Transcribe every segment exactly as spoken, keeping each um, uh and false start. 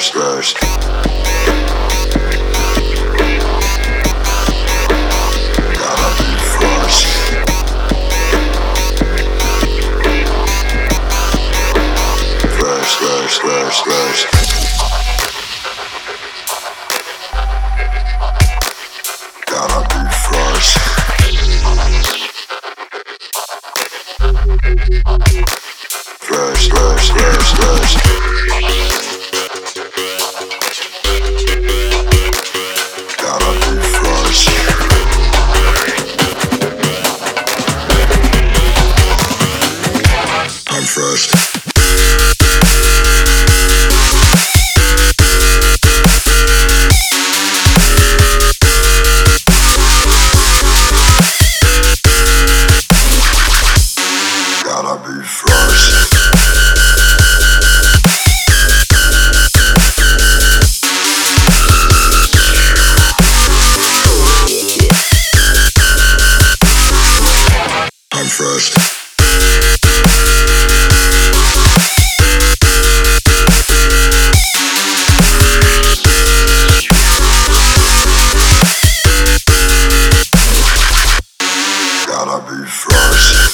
first, first. Gotta be first. First, first, first, first. Gotta be first. First, first, first, first. Gotta be first. I'm first. Gotta be first. I'm first. Gotta be first.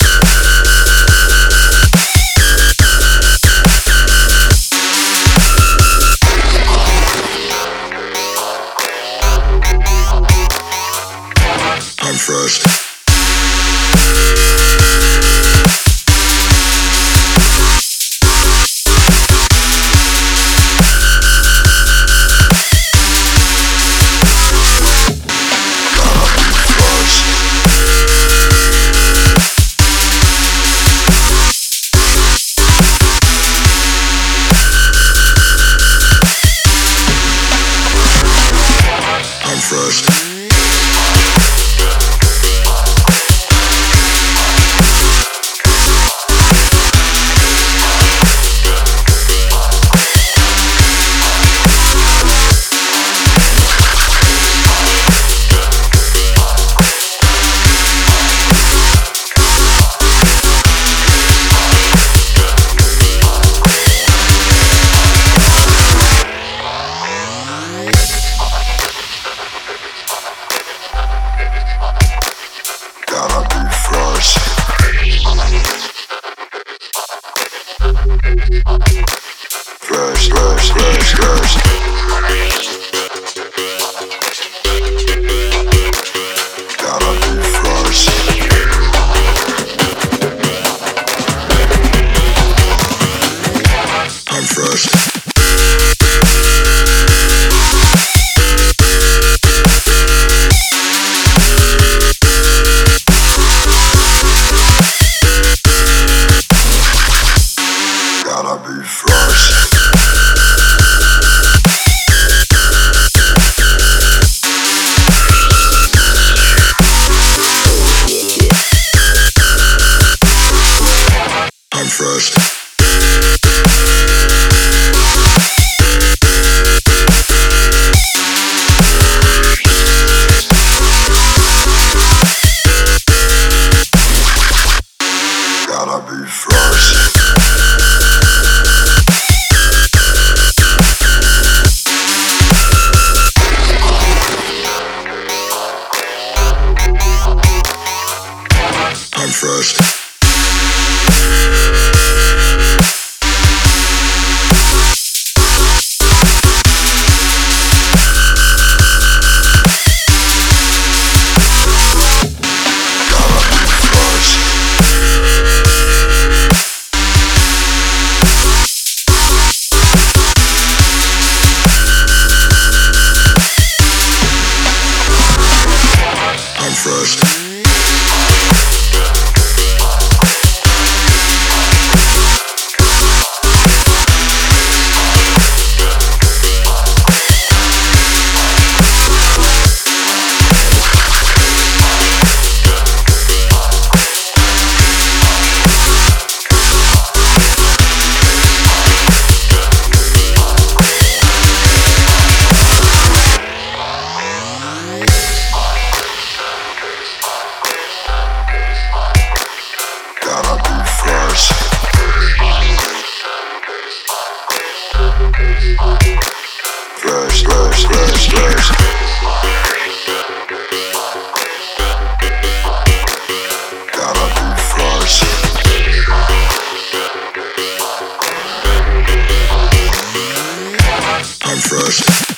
I'm first. I'm first. Gotta be first. First, first, first, first. Gotta be first. I'm first. Gotta be first. I'm first. Gotta be first. I'm first. I'm first. Gotta be first. fresh, fresh. Gotta be fresh. I'm fresh.